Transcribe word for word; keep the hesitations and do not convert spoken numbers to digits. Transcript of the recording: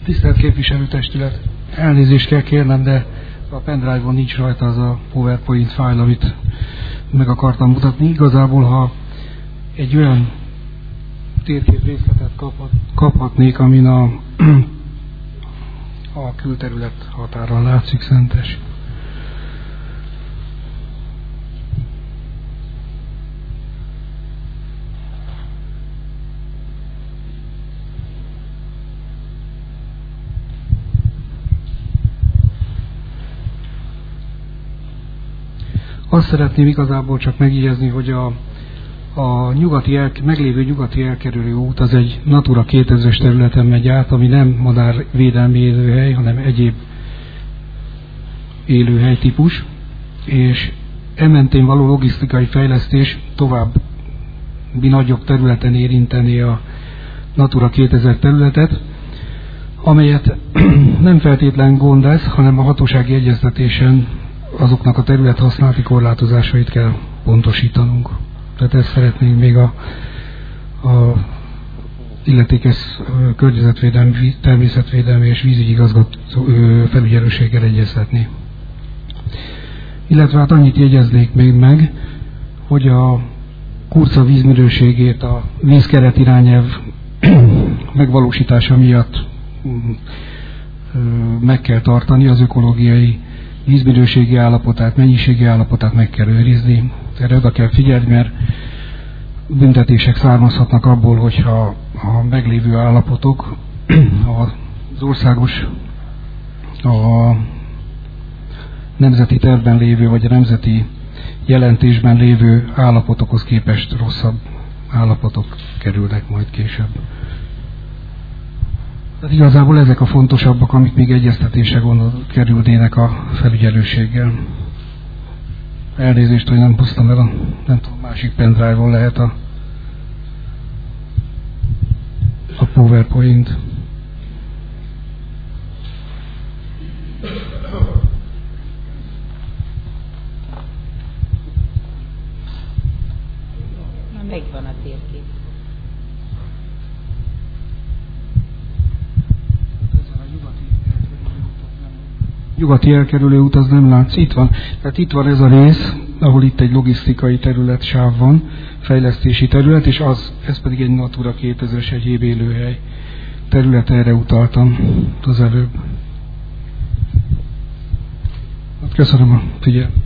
Tisztelt képviselőtestület, elnézést kell kérnem, de a pendrive-on nincs rajta az a PowerPoint fájl, amit meg akartam mutatni. Igazából, ha egy olyan térkép részletet kaphat, kaphatnék, amin a, a külterület határon látszik Szentes. Azt szeretném igazából csak megjegyezni, hogy a, a nyugati el, meglévő nyugati elkerülő út az egy Natura kétezres területen megy át, ami nem madárvédelmi élőhely, hanem egyéb élőhely típus, és ementén való logisztikai fejlesztés további nagyobb területen érinteni a Natura kétezer területet, amelyet nem feltétlen gond ez, hanem a hatósági egyeztetésen azoknak a terület használati korlátozásait kell pontosítanunk. Tehát ezt szeretnénk még a, a illetékes környezetvédelmi, természetvédelmi és vízügyi igazgató felügyelőséggel egyeztetni. Illetve hát annyit jegyeznék még meg, hogy a Kurca vízminőségét a vízkeret irányelv megvalósítása miatt meg kell tartani, az ökológiai vízminőségi állapotát, mennyiségi állapotát meg kell őrizni. Erre oda kell figyelni, mert büntetések származhatnak abból, hogyha a meglévő állapotok az országos, a nemzeti tervben lévő, vagy a nemzeti jelentésben lévő állapotokhoz képest rosszabb állapotok kerülnek majd később. Tehát igazából ezek a fontosabbak, amik még egyeztetésre gondol, kerülnének a felügyelőséggel. Elnézést, hogy nem hoztam el a, nem tudom, másik pendrive-on lehet a, a PowerPoint. Na, megvan a térkép. Nyugati elkerülő út az nem látsz. Itt van. Tehát itt van ez a rész, ahol itt egy logisztikai terület sáv van, fejlesztési terület, és az, ez pedig egy Natura kétezres egyéb élőhely terület, erre utaltam az előbb. Köszönöm a figyelmet.